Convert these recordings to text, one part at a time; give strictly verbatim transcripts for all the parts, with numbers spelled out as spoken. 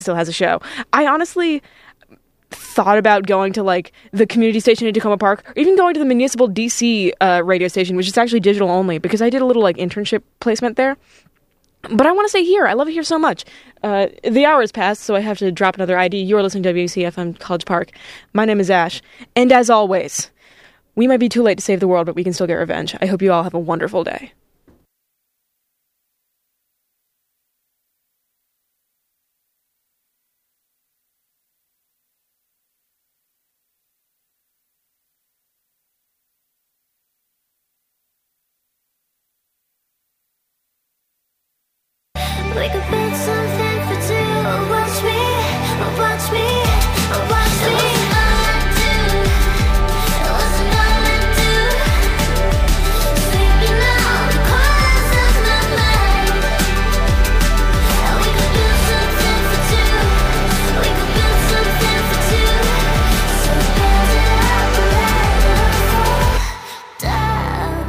still has a show. I honestly thought about going to like the community station in Tacoma Park, or even going to the municipal D C uh, radio station, which is actually digital only, because I did a little like internship placement there. But I want to stay here. I love it here so much. Uh, the hour has passed, so I have to drop another I D. You are listening to W C F M College Park. My name is Ash, and as always, we might be too late to save the world, but we can still get revenge. I hope you all have a wonderful day. We could build something for two. Watch me, watch me, watch me. It wasn't all I do. It wasn't all I do. Sleeping out the corners of my mind. And we could build something for two. We could build something for two. So build it up forever. Down.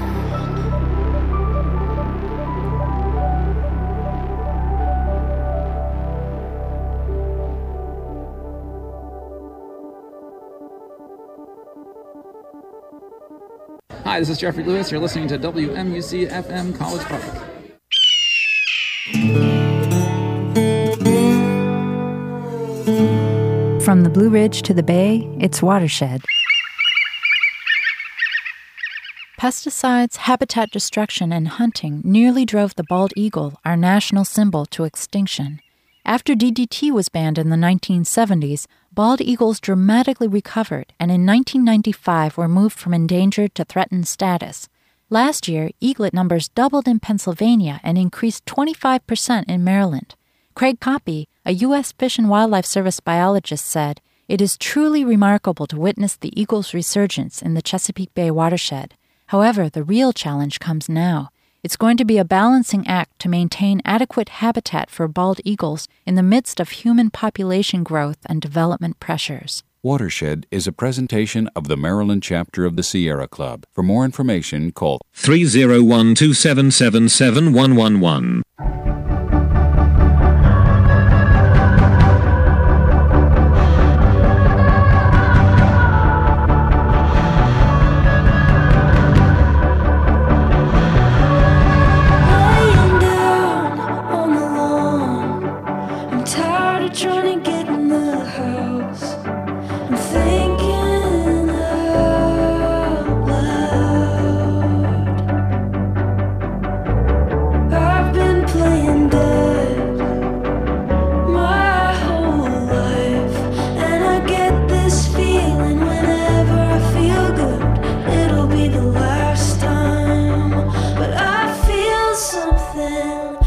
Hi, this is Jeffrey Lewis. You're listening to W M U C F M College Park. From the Blue Ridge to the Bay, it's Watershed. Pesticides, habitat destruction, and hunting nearly drove the bald eagle, our national symbol, to extinction. After D D T was banned in the nineteen seventies, bald eagles dramatically recovered and in nineteen ninety-five were moved from endangered to threatened status. Last year, eaglet numbers doubled in Pennsylvania and increased twenty-five percent in Maryland. Craig Coppy, a U S Fish and Wildlife Service biologist, said, "It is truly remarkable to witness the eagle's resurgence in the Chesapeake Bay watershed. However, the real challenge comes now. It's going to be a balancing act to maintain adequate habitat for bald eagles in the midst of human population growth and development pressures." Watershed is a presentation of the Maryland chapter of the Sierra Club. For more information, call three oh one, two seven seven, seven one one one.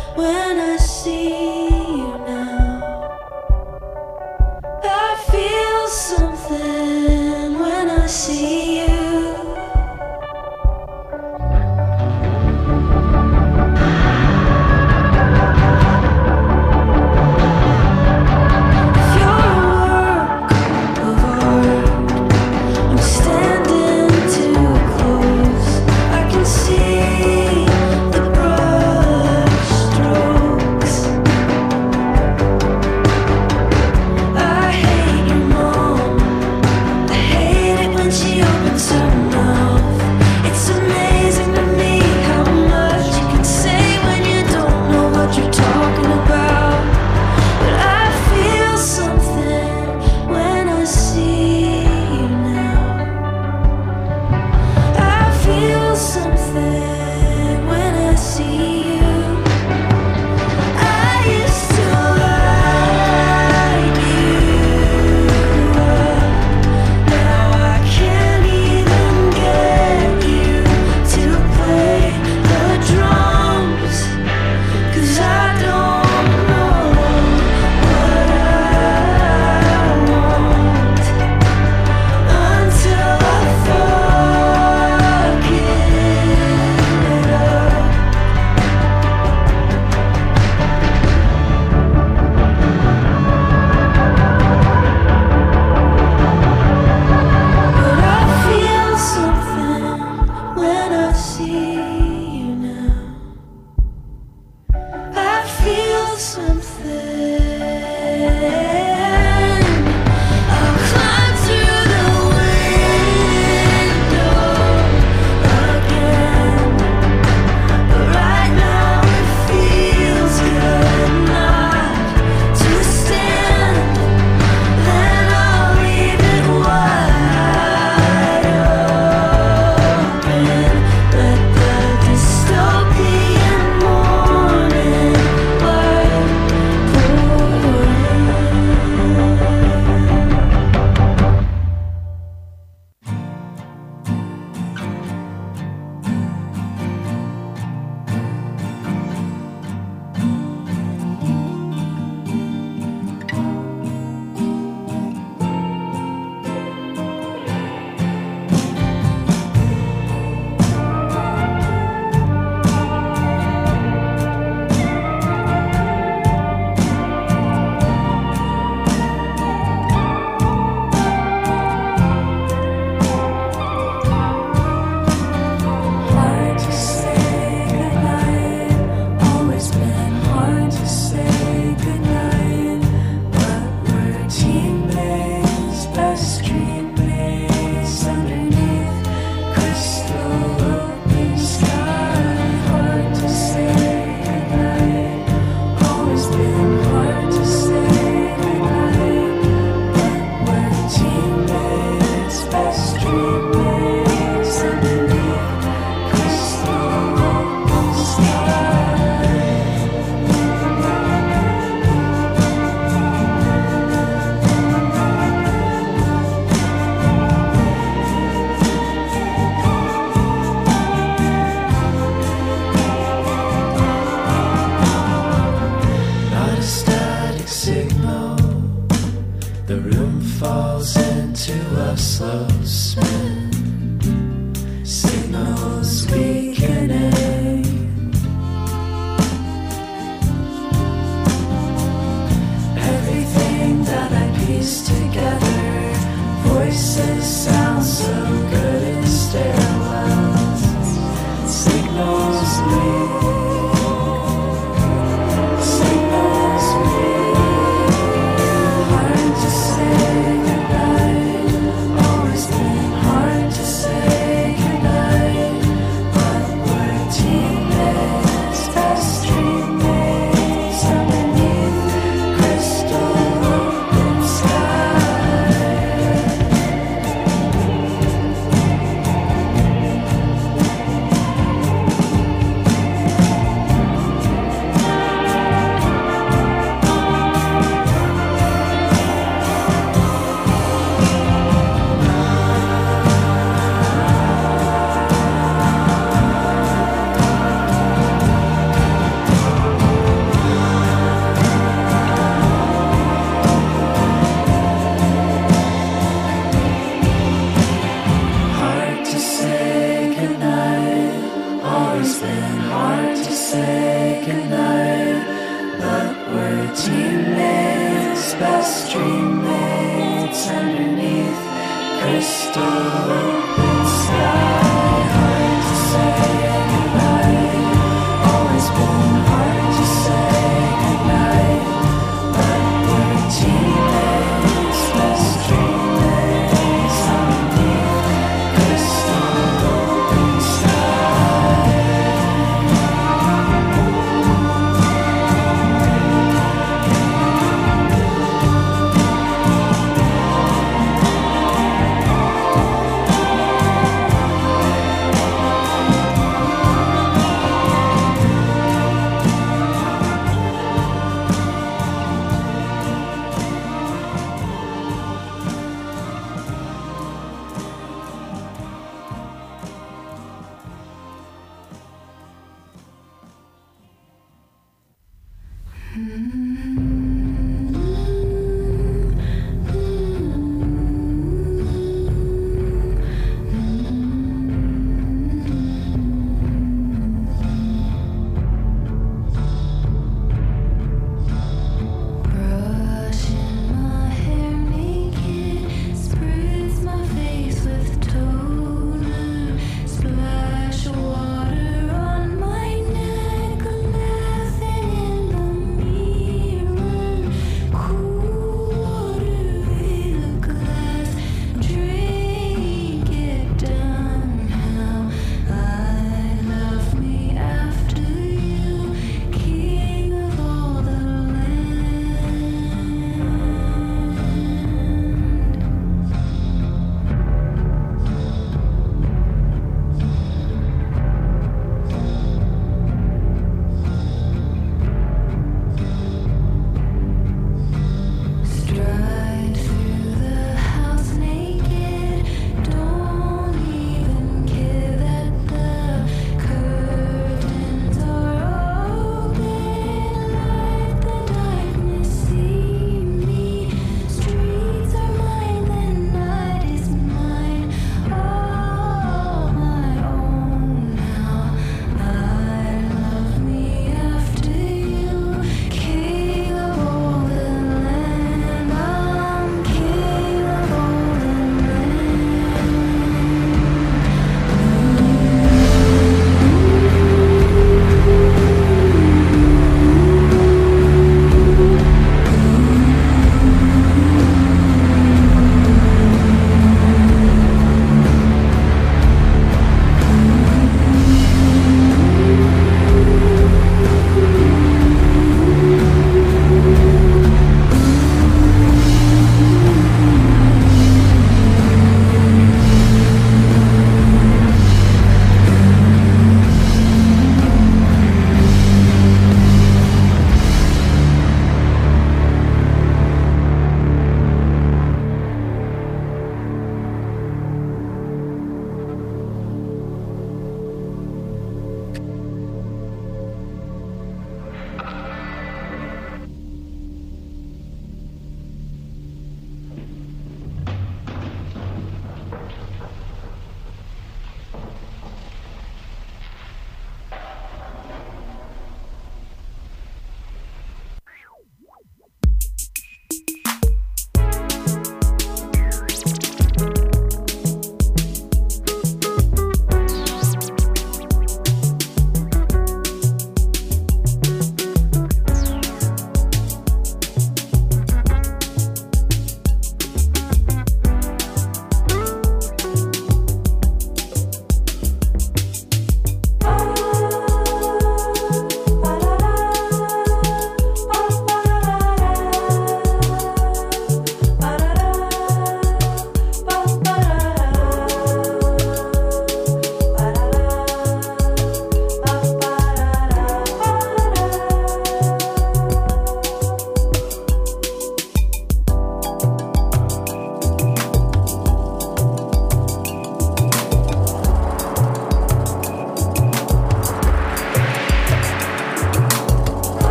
When I see you now, I feel The room falls into a slow spin. Signals weakening. Everything that I piece together, voices sound so good in stairwells. Signals weak. Signals weak. Hard to say goodnight. Always been hard to say goodnight. But we're teammates, best dreammates underneath crystal open sky. Hard to say goodnight. Always been hard to say goodnight. But we're teammates, best dreammates underneath crystal open sky. Hard to say goodnight. Always been hard to say goodnight. But we're teammates, best dreammates underneath crystal open sky.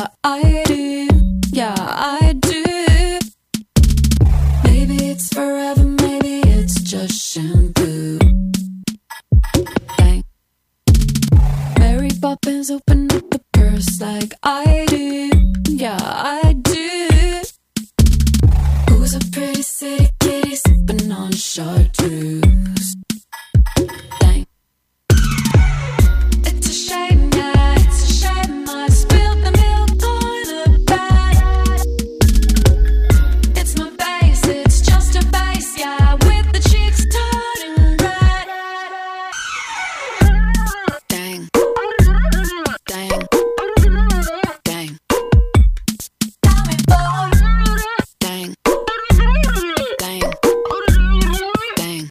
Yeah, I do. Yeah, I do. Maybe it's forever, maybe it's just shampoo. Bang. Mary Poppins open up the purse like I do. Yeah, I do. Who's a pretty city kitty sipping on chartreuse? Dang. It's a shame, yeah, it's a shame I spilled the milk on the bed. It's my face, it's just a face, yeah, with the cheeks turning red. Dang. Dang. Dang. Dang. Dang. Dang.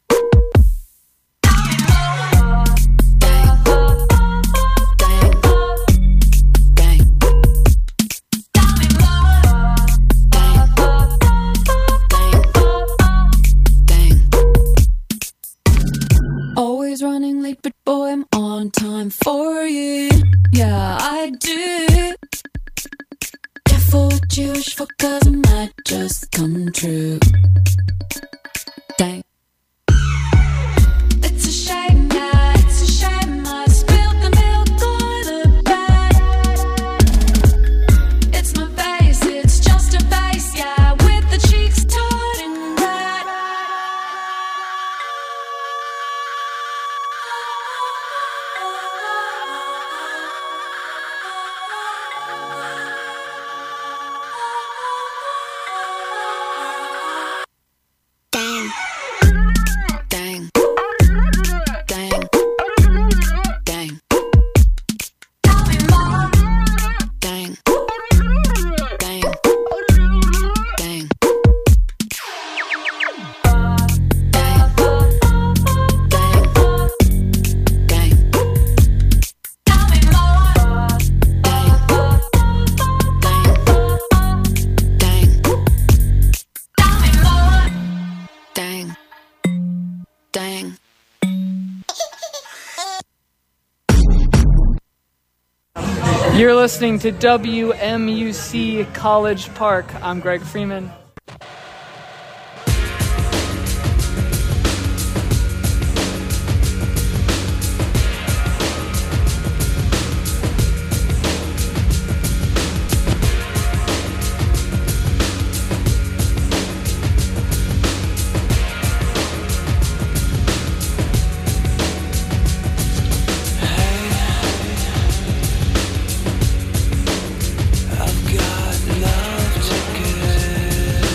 Always running late, but boy, I'm on time for you. Yeah, I do. Careful what you wish for, cause it might just come true. Dang. It's a shame, yeah, it's a shame I spilled the milk on the bed. It's my face, it's just a face, yeah, with the cheeks turning red. Dang. Dang. Dang. Dang. Dang. Dang. Dang. Dang. Dang. You're listening to W M U C College Park. I'm Greg Freeman. I've got love to give.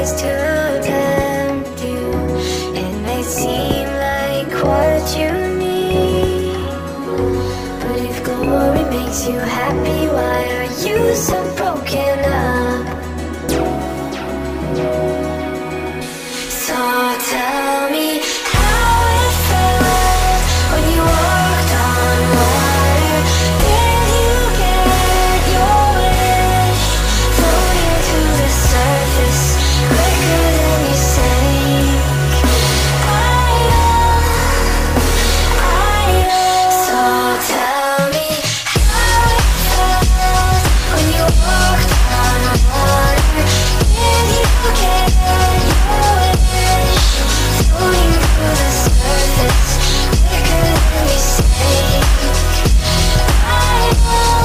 tries to tempt you. It may seem like what you need, but if glory makes you happy, why are you so broken up? So tell me how it felt when you walked on water. Did you get your wish? Floating to the surface quicker than you sank. I know, I know. So tell me how it felt when you walked on water. Did you get your wish? Floating to the surface quicker than you sank. I know,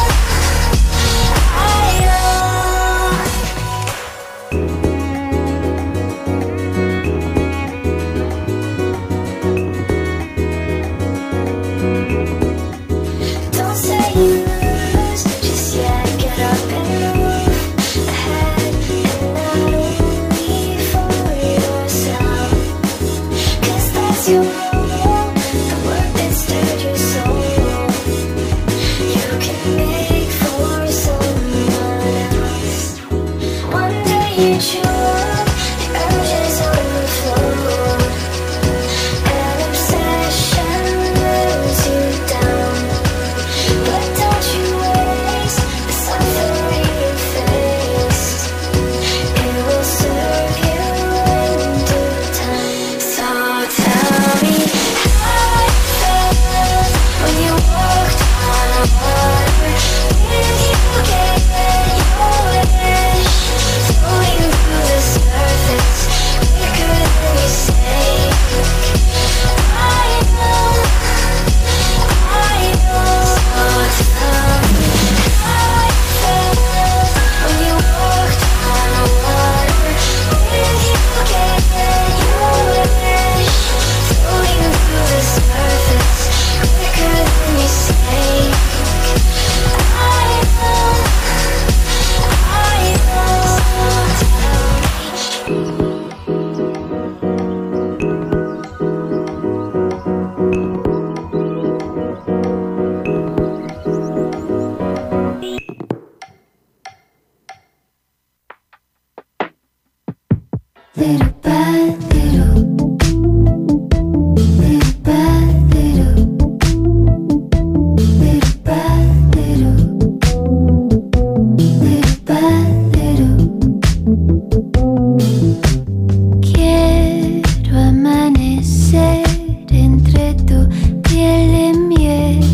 I know. Don't say you lose just yet. Get up and move ahead, and not only for yourself, 'cause that's your role, the work that stirred your soul. You can make for someone else. One day you choke, the urges overflow, an obsession wears you down. But don't you waste the suffering you face. It will serve you in due time. So tell me how it felt when you walked on water. Did you get your wish? Floating through the surface quicker than you sank. I know, I know. So tell me how it felt when you walked on water. Did you get your wish? Floating through the surface quicker than you sank. I know, I know. So tell me. Little by little, little by little, little by little, little by little. Quiero amanecer entre tu piel de miel,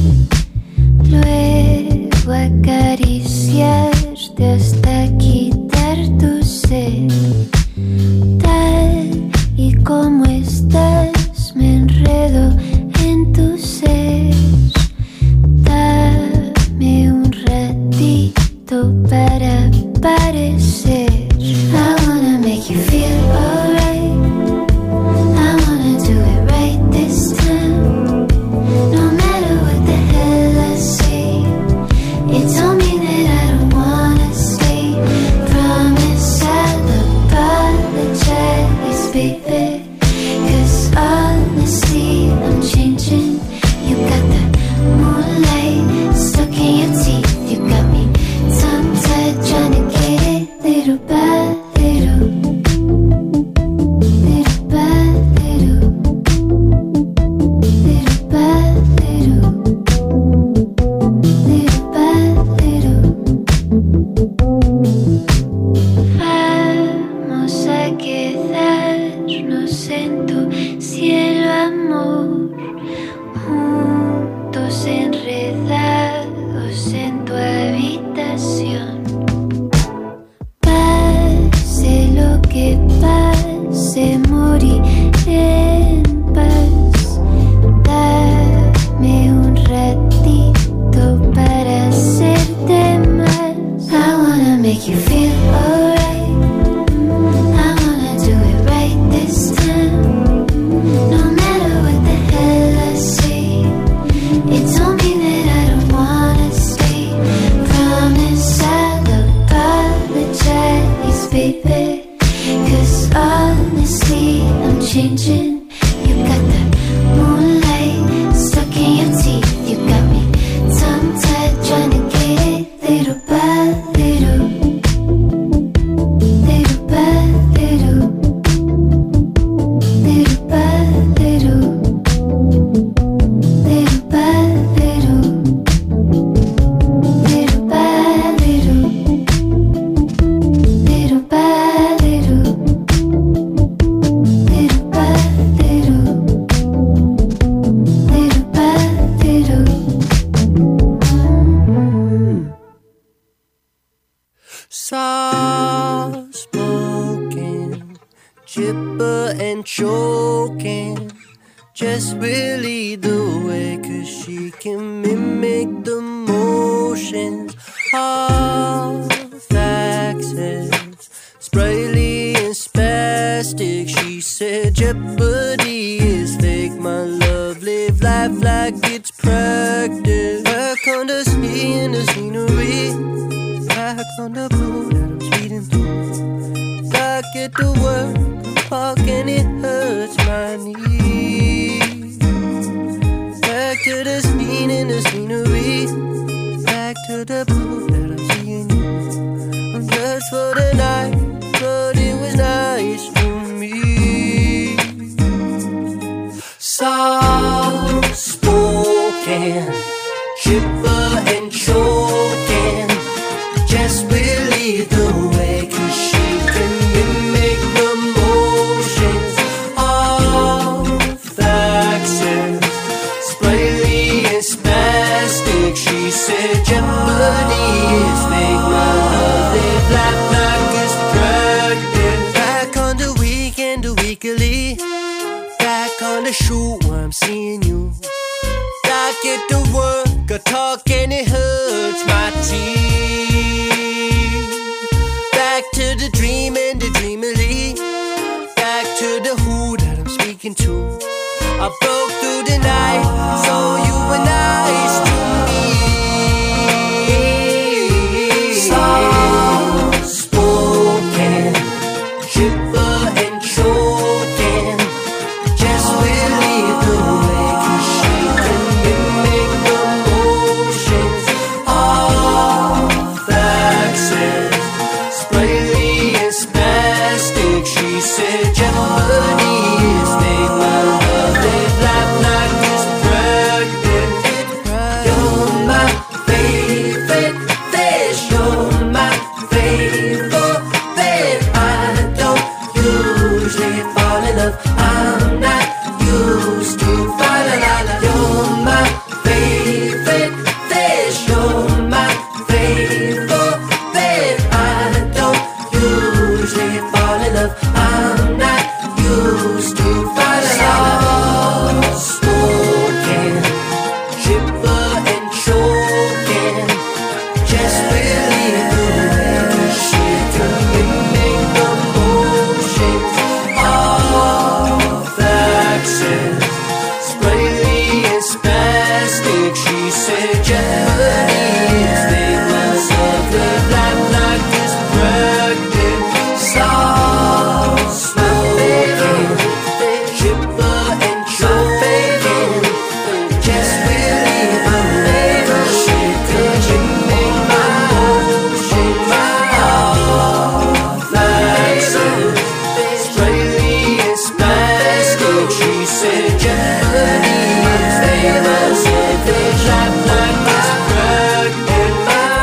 luego acariciarte hasta quitar tu sed. Tal y como estás, me enredo en tu ser. Dame un ratito para parecer. I wanna make you feel alright. I wanna do it right this time. No matter what the hell I say, it told me that I don't wanna stay. Promise I'll apologize, baby. 'Cause honestly, I'm changing. You got the moonlight stuck in your teeth. You got me tongue-tied, trying to get it little by little, little by little, little by little, little by little. Vamos a quedarnos en tu cielo, amor, juntos enredados en tu habitación. Pase lo que pase, moriré en paz. Dame un ratito para hacerte más. I wanna make you feel alright. I wanna do it right this time. No matter what the hell I say, it told me that I don't wanna stay. Promise I'll apologize, baby. 'Cause Soft spoken, chipper and choking. Just really the way, 'cause she can mimic the motions. Half accents, sprightly and spastic. She said jeopardy is fake. My love, live life like it's practice. Back on the sea and the scenery, back on the blue that I'm speeding through. Back at the work park and it hurts my knees. Back to the scene and the scenery, back to the blue that I'm seeing you. I'm just for the night, but it was nice to me. Soft spoken, chipper and choking. Just believe the way, 'cause she can mimic the motions. All accents, sprightly and spastic. She said jeopardy is fake. My love, live life like it's practice. Back on the weekend, the weekly. Back on the shoot where I'm seeing you. Back at the work, I talk and it hurts my teeth. Back to the dream and the dreamily. Back to the who that I'm speaking to. I broke through the night, so you were nice to me. Soft spoken, chipper and choking. Just believe the way, 'cause she can mimic the motions. All accents, sprightly and spastic. She said jeopardy is fake. My love, live life like it's practice. You're my favorite fish. You're my favorite fish. I don't usually fall in love. I'm not used to fall in love. You're my favorite fish. You're my favorite fish. I don't usually fall in love. I'm not used to fall in love. Soft spoken, chipper and choking. Just believe the way, 'cause she can mimic the motions. All accents, sprightly and spastic. She said jeopardy is fake. Myself, live life like it's practice. Soft spoken, chipper and choking. Just believe the way, 'cause she can mimic my motions. All accents, sprightly and spastic. She said jeopardy is fake. Myself, live life like it's practice.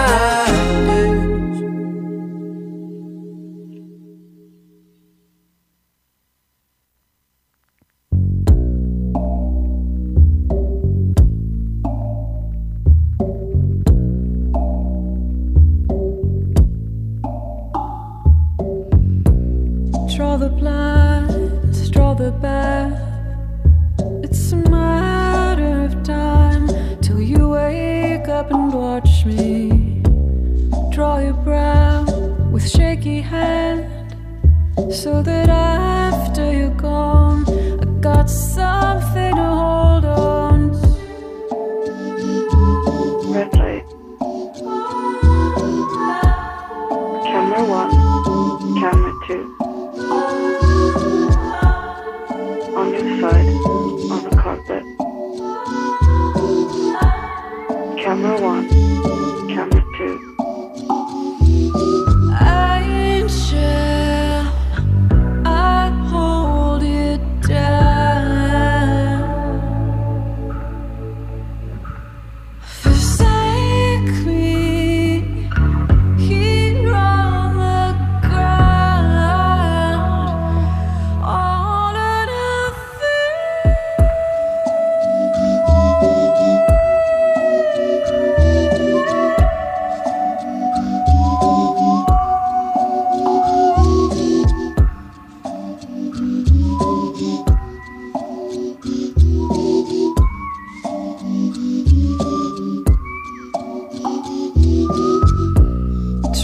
Draw the blinds, draw the bath. It's a matter of time till you wake up and watch me. Draw your brow with shaky hand, so that after you're gone, I got something to hold on. Red light. Camera one. Camera two. On your side, on the carpet. Camera one. Camera two. Angel, I hold it down.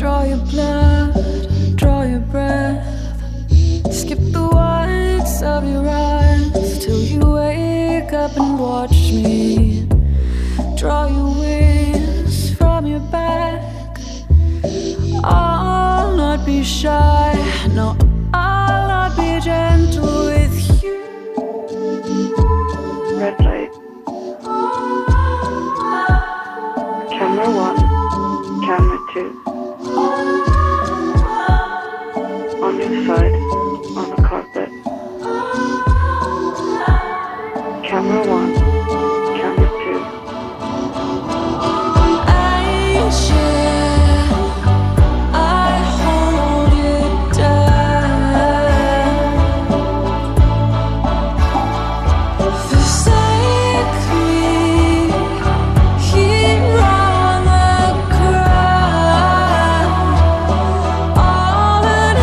Draw your blood, draw your breath. Skip the whites of your eyes till you wake up and watch me. Draw your wings from your back. I'll not be shy, no, I'll not be gentle with you. Red light. Camera one, camera two. On your side, on the carpet. Camera one, camera two. I share, I hold you down. Forsake me here on the ground. All in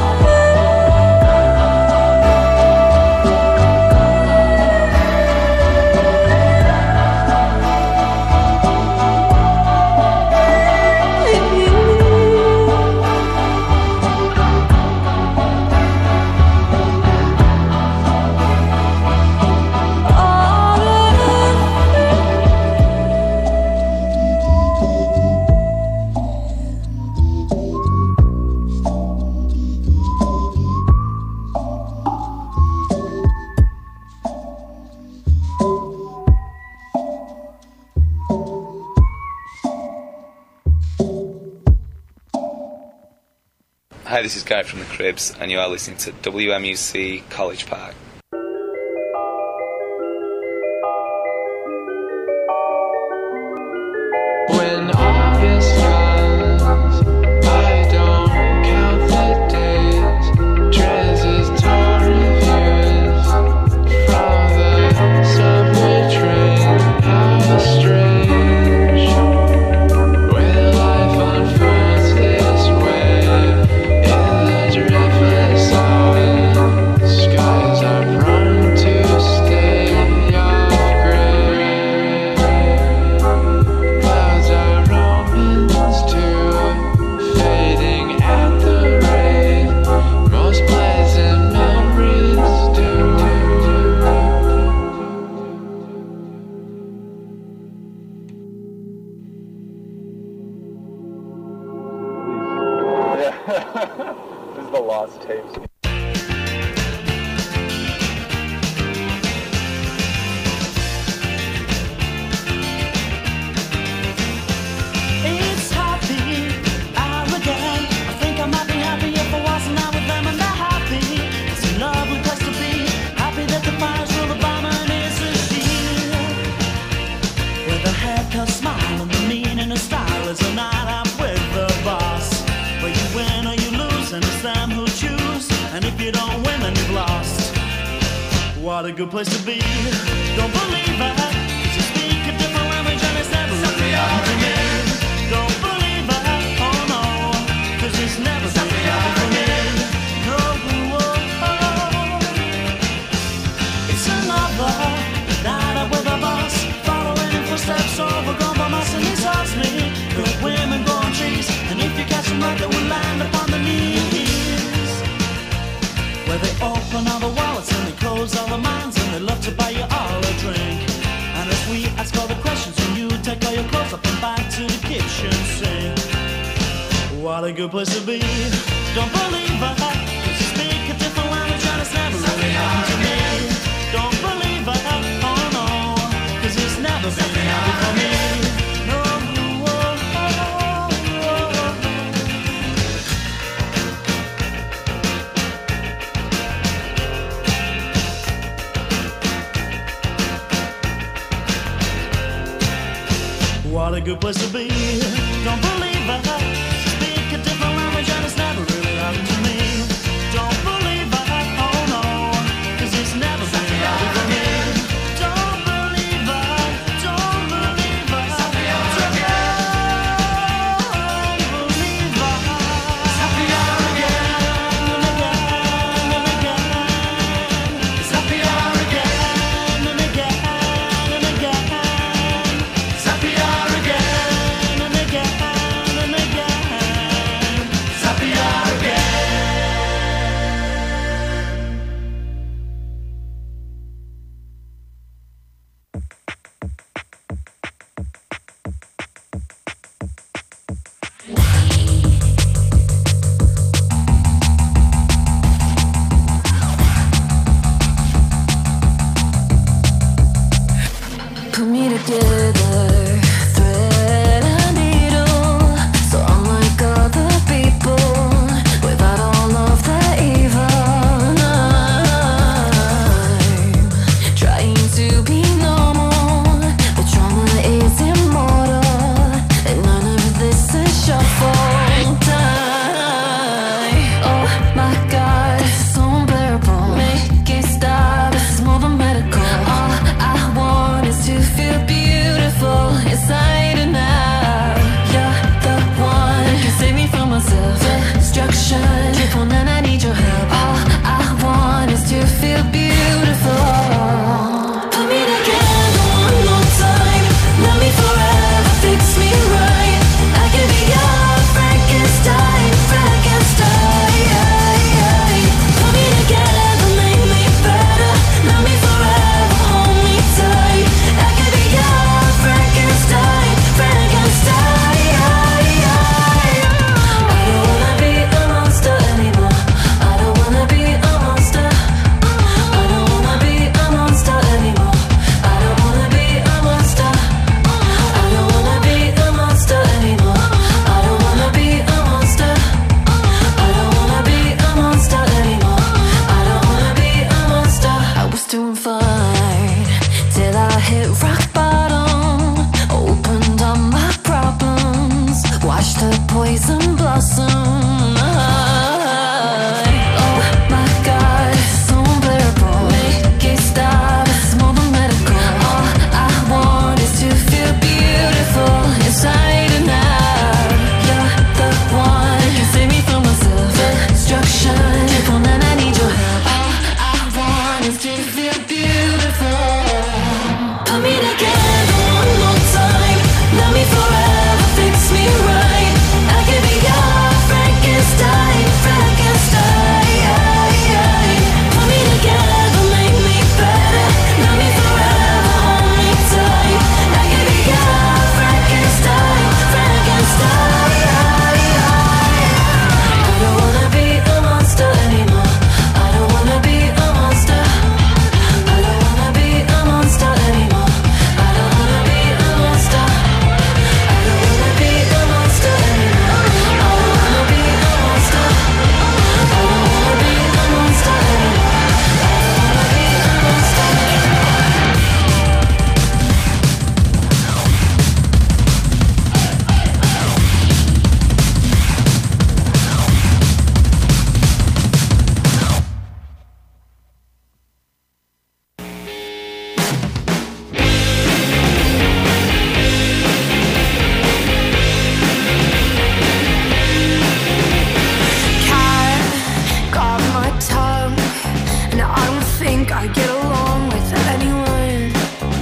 Hi, this is Guy from the Cribs, and you are listening to W M U C College Park. When August runs, I don't count the days. Transitory views from the subway train. How strange when life unfolds this way. In the driftless zone, skies are prone to stay off gray. Clouds are Romans too, fading at the rate most pleasant memories do. This is the lost tapes. It's happy hour again. I think I might be happy if I wasn't out with them and they're happy. It's a lovely place to be. Happy that the fire's full of bomb and it's a shield. With a haircut, smile and the meaning of style is a night out with the boss. Where you win or you lose and it's them who choose. And if you don't win then you've lost. What a good place to be. Don't believe it, 'cause you speak a different language and it's never really happened to me. Don't believe it, oh no, 'cause it's never really happened to me. No, oh, oh. It's another night out with a boss, following in footsteps overgrown by moss, and he tells me good women go on trees, and if you catch them right they will land upon the knees. Where they open all the wallets and they close all the minds, and they love to buy you all a drink. And if we ask all the questions and you take all your clothes up and back to the kitchen sink. What a good place to be. Don't believe it, 'cause you speak a different language and it's never really happened to me. Don't believe it, oh no, 'cause it's never been happened for me. No, oh, oh, oh, oh. What a good place to be. Don't believe it, 'cause you speak a different language and it's never really happened to me. Don't believe it, oh no, 'cause it's never been happened for me. Don't believe it, don't believe it, don't believe it. It's happy hour again and again and again. It's happy hour again and again and again. It's happy hour again and again. together, thread a needle. So unlike other people, without all of the evil, I'm trying to be normal, but trauma is immortal, and none of this is your fault. I, oh my God, this is so unbearable. Make it stop. This is more than medical. All I want is to feel beautiful inside and out. You're the one who can save me from myself. Destruction, triple nine, I need your help. All I want is to feel beautiful. Put me together one more time. Love me forever, fix me right. I can be your Frankenstein, Frankenstein. Put me together, make me better. Love me forever, hold me tight. I can be your Frankenstein, Frankenstein. I don't wanna be a monster anymore. I don't wanna be a monster. I don't wanna be a monster anymore. I don't wanna be a monster. I don't wanna be a monster anymore. I don't wanna be a monster. I don't wanna be a monster anymore. I don't wanna be a monster. I was doing fine till I hit rock bottom. Opened up my problems, watched the poison blossom. Oh my God, this is so unbearable. Make it stop. This is more than medical. All I want is to feel beautiful inside and out. You're the one who can save me from myself. Destruction, triple nine, I need your help. All I want is to feel beautiful. Put me together one more time. Love me forever, fix me right. I can be your Frankenstein, Frankenstein. Put me together, make me better. Love me forever, hold me tight. I can be your Frankenstein, Frankenstein. I don't wanna be a monster anymore. I don't wanna be a monster. I don't wanna be a monster anymore. I don't wanna be a monster. I don't wanna be a monster anymore. I don't wanna be a monster. I don't wanna be a monster anymore. I don't wanna be a monster. Cat got my tongue, and I don't think I get along with anyone.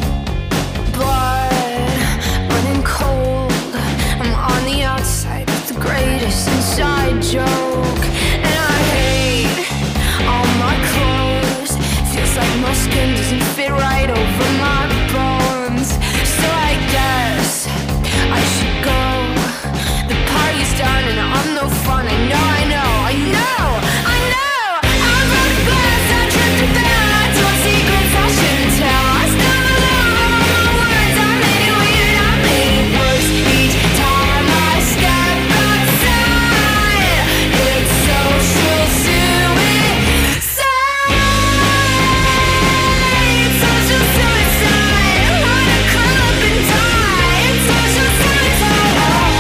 Blood running cold. I'm on the outside with the greatest inside joke, and I hate all my clothes. Feels like my skin doesn't fit right over my bones. So I guess I should go. The party's done and I'm no fun. I know, I know, I know, I know. I broke glass, I tripped and fell. I told secrets I shouldn't tell. I stumbled over all my words. I made it weird, I made it worse each time I step outside. It's social suicide. It's social suicide. Wanna curl up and die. It's social suicide.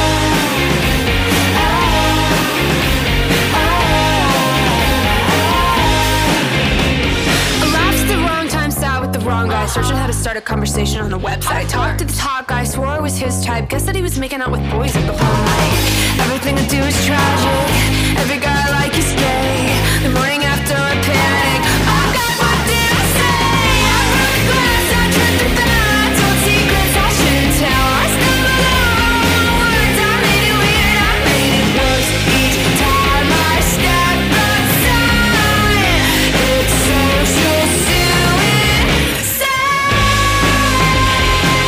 I laughed at the wrong time, sat with the wrong guy, searching how to start a conversation on a website. I talked to the top guy, swore it was his type, guessed that he was making out with boys at the whole night. Everything I do is tragic, every guy I like is gay. The morning after I panic, oh God, what did I say? I broke glass, I tripped and fell. I told secrets I shouldn't tell. I stumbled over all my words. I made it weird, I made it worse each time I step outside. It's social suicide.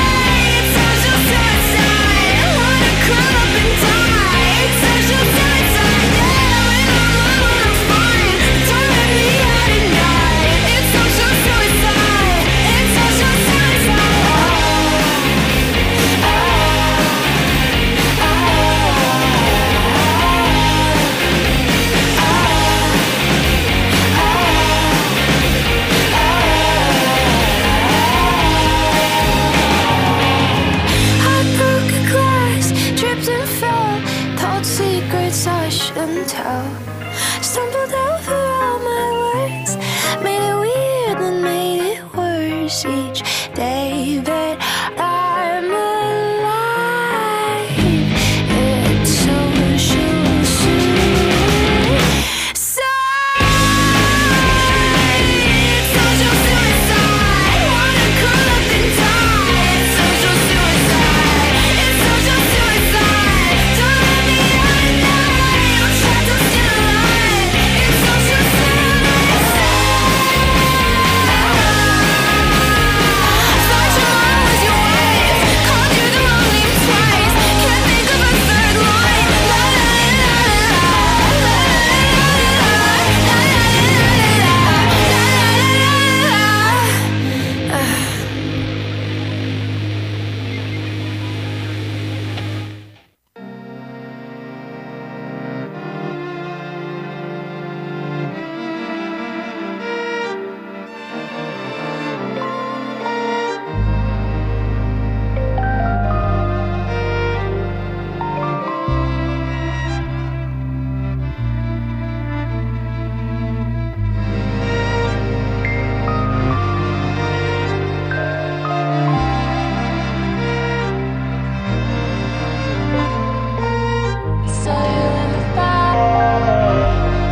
It's social suicide. Wanna curl up and die. It's social suicide. secrets I shouldn't tell. Stumbled over all my words, made it weird and made it worse each day that I'm alive. It's social suicide. It's social suicide. Wanna curl up and die. It's social suicide. It's social suicide. Don't let me alive. I'm trapped, I'm still alive. It's social Thought your mom was your wife. Called you the wrong name twice. Can't think of a third line. La la la la la la la la la. Saw you in the fire.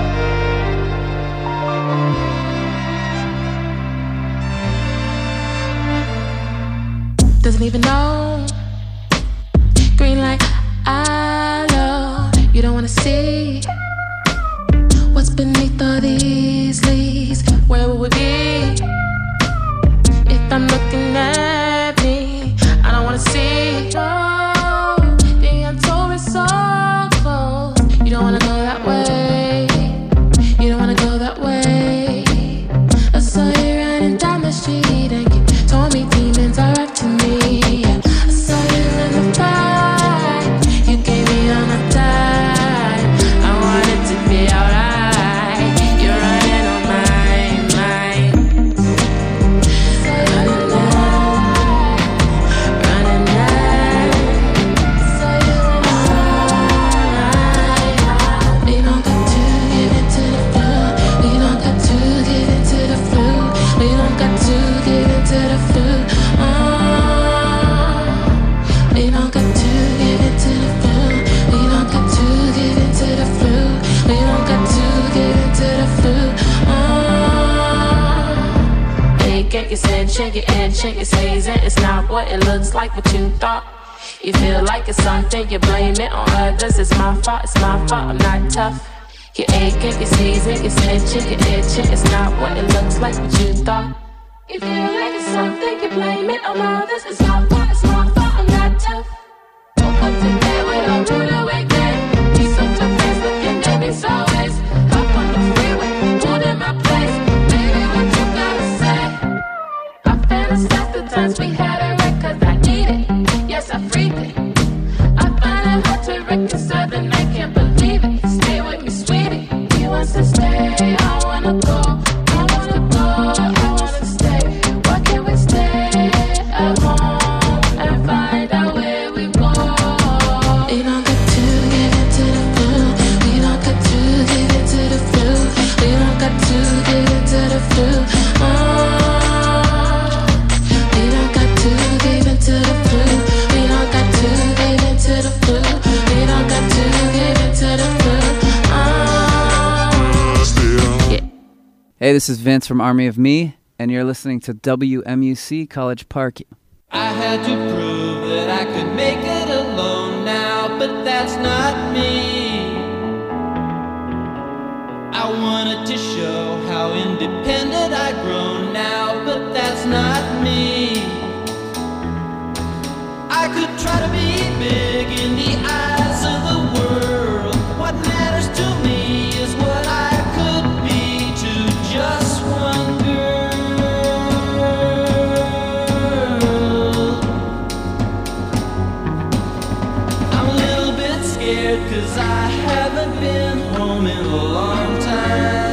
Doesn't even know. Green light, I know you don't wanna see what's beneath all these leaves. Where would we be if I'm looking at me? I don't wanna see. Oh, the untold is so close. You don't wanna go that way. You don't wanna go that way. I saw you running down the street and you told me demons are up to me. I saw you in the fight. You gave me all my time. I wanted to be alright. You're running on my mind. Running night, running night. Saw you in the fight. We don't got to give it to the flu. We don't got to give it to the flu. We don't got to give it to the flu. Oh, we don't got to give it to the flu. We don't got to give it to the flu. We don't got to give it to the flu. Oh, hey, get your sin, shake your in, shake your season. It's not what it looks like, what you thought. You feel like it's something, you blame it on others. It's my fault, it's my fault, I'm not tough. You ache, get your season, you're snitching, you're itching. It's not what it looks like, what you thought. You feel like it's something, you blame it on others. It's my fault, it's my fault, I'm not tough. Woke up today with a rude awakening. These some tough friends looking at me so ways. Hop on the freeway, pulled in my place. Baby, what you gotta say? I fantasize the times we had it right, cause I need it. Yes, I freaked it. I find it hard to reconcile and I can't believe it. Stay with me, sweetie. He wants to stay, I wanna go. I wanna go, I wanna stay. Why can't we stay at home and find out where we go? We don't got to give it to the flu. We don't got to give it to the flu. We don't got to give it to the flu. Oh, we don't got to give it to the flu. We don't got to give it to the flu. We don't got to give it to the flu. Oh, yeah. Hey, this is Vince from Army of Me, and you're listening to W M U C College Park. I had to prove that I could make it alone now, but that's not me. I wanted to show how independent I've grown now, but that's not me. I could try to be big in the eyes of the world. What matters to me is what I could be to just one girl. I'm a little bit scared cause I haven't been home in a long time.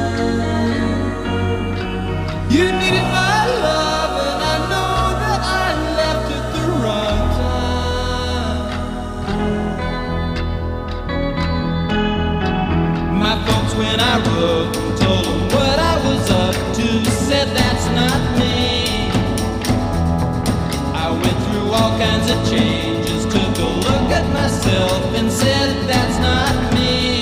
You needed my love and I know that I left at the wrong time. when I wrote and told them what I was up to. Said that's not me. I went through all kinds of changes, took a look at myself and said that's not me.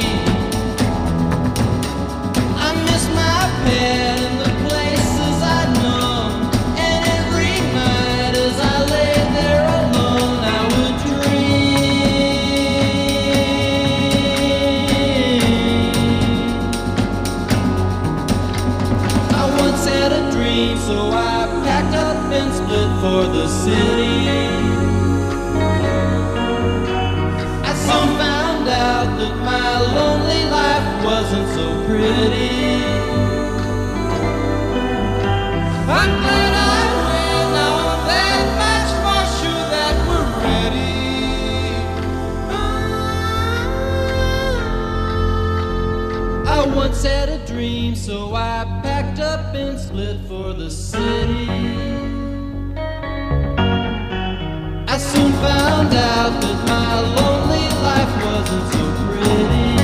I miss my pet and the places I'd known, and every night as I lay there alone I would dream. I once had a dream, so I packed up and split for the city. I soon found out that my lonely life wasn't so pretty. I'm glad I went, now I'm that much more sure that we're ready. I once had a dream, so I packed up and split for the city. I soon found out that my lonely life wasn't so pretty.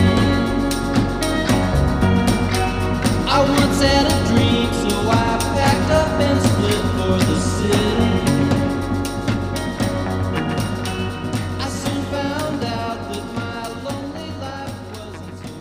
I once had a dream, so I packed up and split for the city. I soon found out that my lonely life wasn't so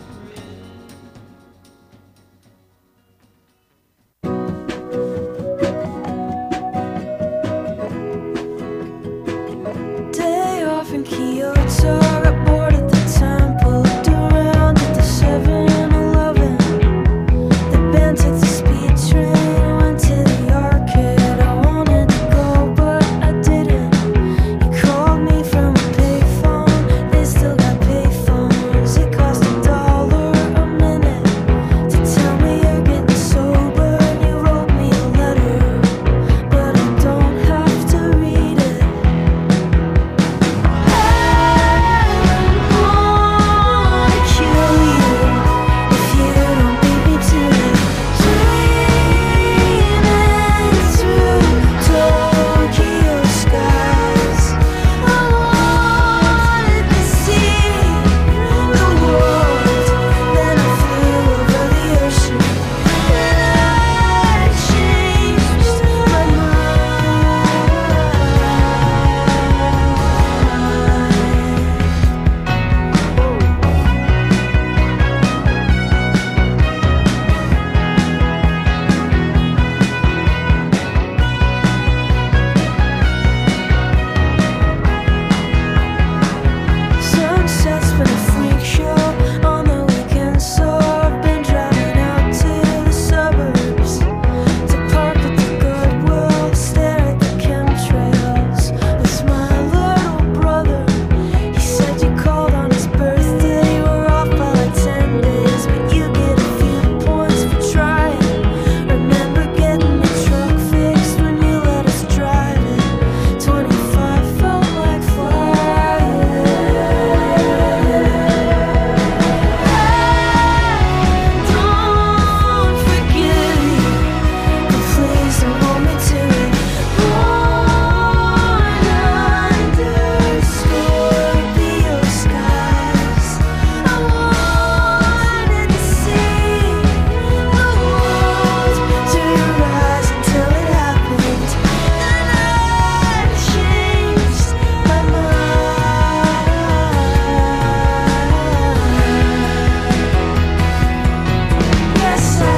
Day off in Kyoto, got bored at the temple, looked around at the seven eleven. The band took the speed train, went to the arcade. I wanted to go, but I didn't. You called me from a payphone, they still got payphones. It cost a dollar a minute to tell me you're getting sober, and you wrote me a letter, but I don't have to read it. Sunset's been a freak show on the weekend, so I've been driving out to the suburbs to park at the Goodwill, stare at the chemtrails with my little brother. He said you called on his birthday, you were off by like ten days, but you get a few points for trying. Remember getting the truck fixed when you let us drive it? twenty-five felt like Don't forget me, but please don't hold me to it. Born under Scorpio skies, I wanted to see the world through your eyes until it happened, and I changed my mind. Yes, I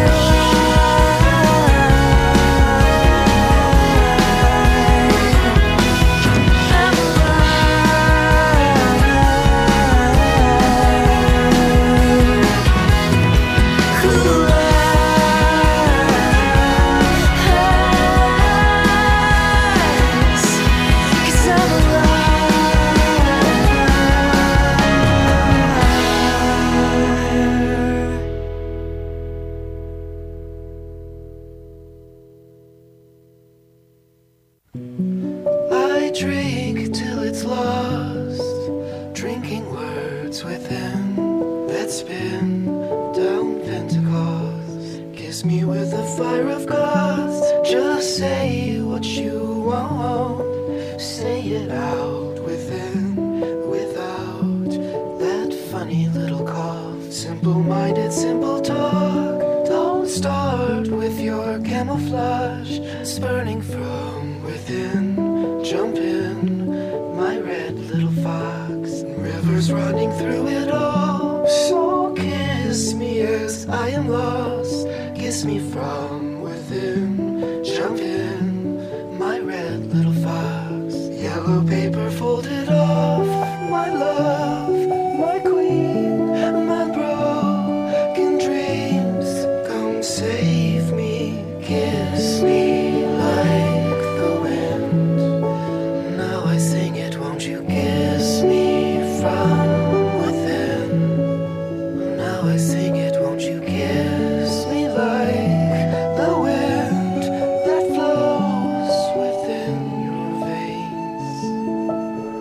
I drink till it's lost, drinking words within that spin down Pentecost. Kiss me with the fire of God. Just say what you want, say it out within, without that funny little simple cough, simple-minded, simple talk. Don't start with your camouflage. It's burning from within. Jump in, my red little fox. Rivers running through it all. So kiss me as I am lost. Kiss me from within. Jump in, my red little fox. Yellow paper folded off. My love, my queen, my broken dreams. Come save me, kiss me like the wind. Now I sing it, won't you kiss me from within? Now I sing it, won't you kiss me like the wind that flows within your veins?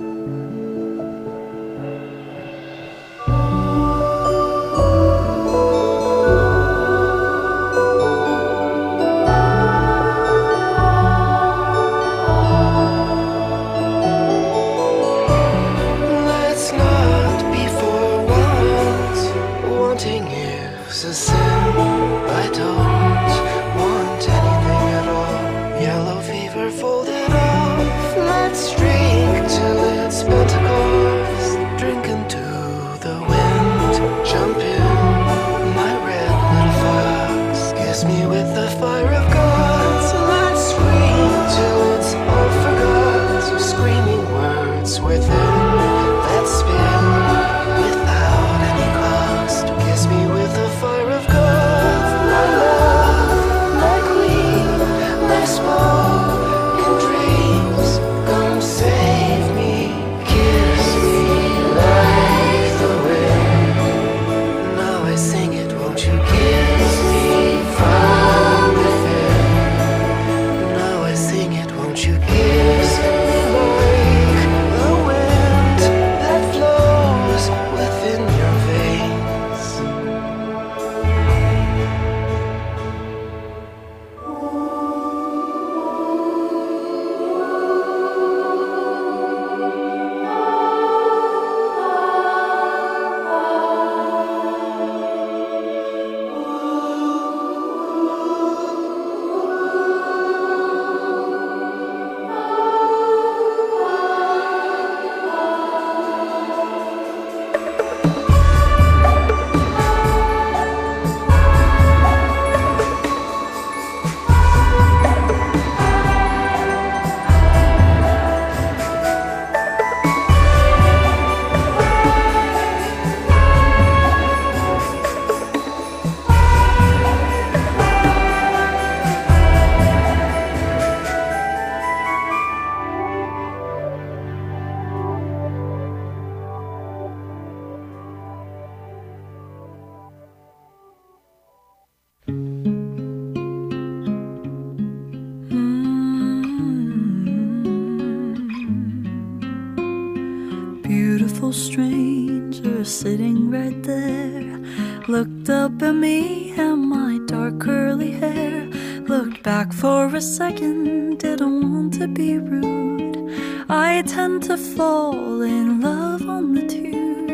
Let's not be for once. Wanting is a sin. I don't want anything at all. Yellow fever folded off. Let's drink till it's Pentecost. Drink into the wind. Jump in, my red little fox. Kiss me with the fire of gods. Let's scream till it's all forgot. Screaming words within that spin without any cost. Kiss me with the fire of gods. My love, my queen, my spoken dreams. Come save me, kiss me like the wind. Now I sing it, won't you kiss me from within? Now I sing it, won't you kiss me like the wind that flows within your veins? Beautiful stranger sitting right there, looked up at me and my dark curly hair, looked back for a second, didn't want to be rude. I tend to fall in love on the tube.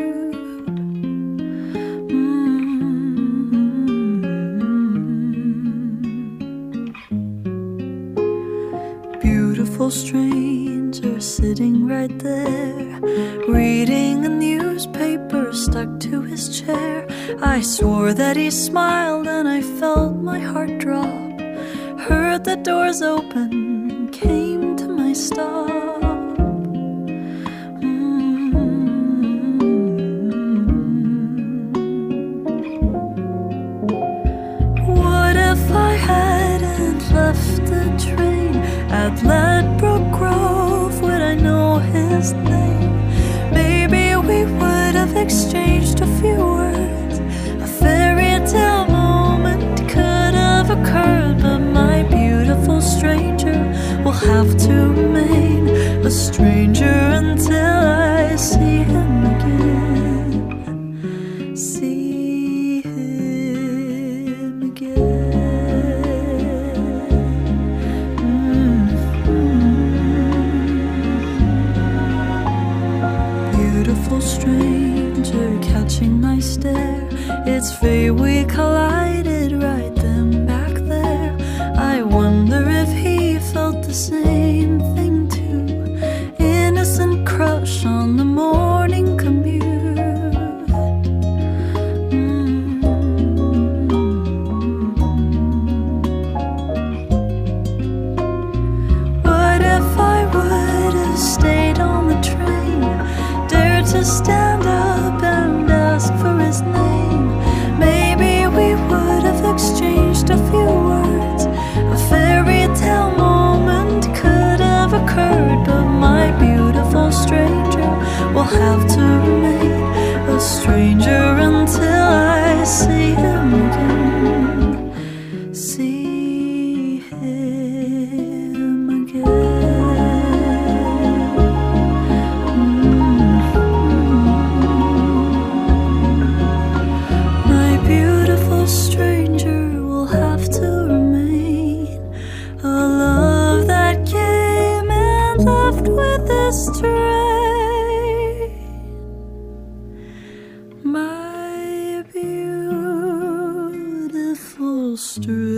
Mm. Beautiful stranger sitting right there, reading a newspaper stuck to his chair. I swore that he smiled and I felt my heart drop. Heard the doors open, came to my stop. Mm. What if I hadn't left the train at Ledbroke Grove? Would I know his name? Maybe we would have exchanged a few words. A fairy tale moment could have occurred, but my beautiful stranger will have to remain a stranger until I see him again. See him again. Mm-hmm. Beautiful stranger catching my step, there. It's fate we collided right then back there. I wonder if he felt the same thing too. Innocent crush on the morning commute. Stayed on the train, dared to stand up and ask for his name. Maybe we would have exchanged a few words. A fairy tale moment could have occurred, but my beautiful stranger will have to remain a stranger until I see him again. See him again. Stranger will have to remain a love that came and left with this train. My beautiful stranger.